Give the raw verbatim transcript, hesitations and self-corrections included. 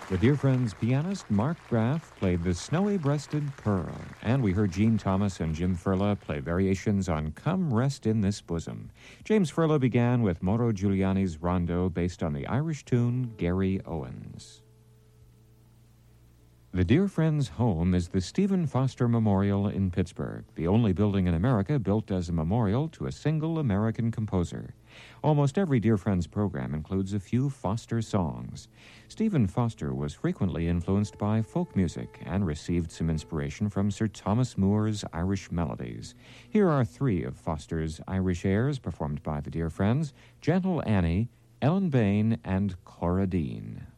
The Dear Friends pianist Mark Graff played The Snowy-Breasted Pearl, and we heard Gene Thomas and Jim Furla play variations on Come Rest in This Bosom. James Furla began with Mauro Giuliani's rondo based on the Irish tune Gary Owens. The Dear Friends' home is the Stephen Foster Memorial in Pittsburgh, the only building in America built as a memorial to a single American composer. Almost every Dear Friends program includes a few Foster songs. Stephen Foster was frequently influenced by folk music and received some inspiration from Sir Thomas Moore's Irish melodies. Here are three of Foster's Irish airs performed by the Dear Friends: Gentle Annie, Ellen Bain, and Cora Dean.